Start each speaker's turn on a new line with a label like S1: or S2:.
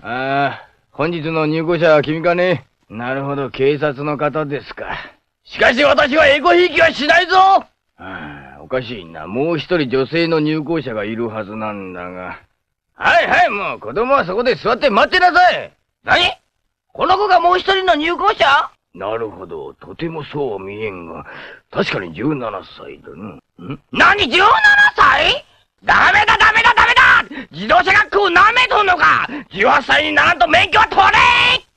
S1: ああ、本日の入庫者は君かね。なるほど、警察の方ですか。しかし私はエゴひいきはしないぞ。おかしいな。もう一人女性の入校者がいるはずなんだが。はいはい、もう子供はそこで座って待ってなさい。何？この子がもう一人の入校者？なるほど、とてもそうは見えんが、確かに17歳だな。何 17 歳？ダメだダメだダメだ！自動車学校を舐めとんのか！ 18 歳にならんと免許は取れ